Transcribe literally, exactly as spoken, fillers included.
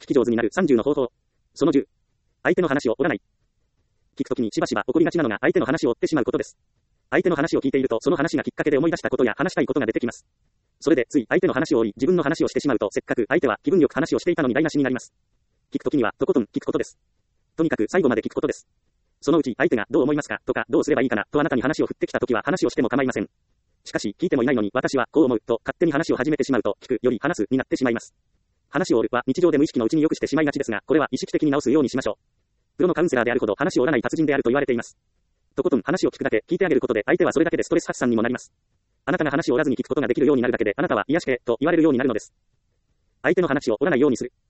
聞き上手になるさんじゅうの方法。そのじゅう。相手の話を折らない。聞くときにしばしば起こりがちなのが相手の話を追ってしまうことです。相手の話を聞いているとその話がきっかけで思い出したことや話したいことが出てきます。それでつい相手の話を追い自分の話をしてしまうとせっかく相手は気分よく話をしていたのに台無しになります。聞くときにはとことん聞くことです。とにかく最後まで聞くことです。そのうち相手がどう思いますかとかどうすればいいかなとあなたに話を振ってきたときは話をしても構いません。しかし聞いてもいないのに私はこう思うと勝手に話を始めてしまうと聞くより話すになってしまいます。話を折るは日常で無意識のうちによくしてしまいがちですがこれは意識的に直すようにしましょう。プロのカウンセラーであるほど話を折らない達人であると言われています。とことん話を聞くだけ聞いてあげることで相手はそれだけでストレス発散にもなります。あなたが話を折らずに聞くことができるようになるだけであなたは癒してと言われるようになるのです。相手の話を折らないようにする。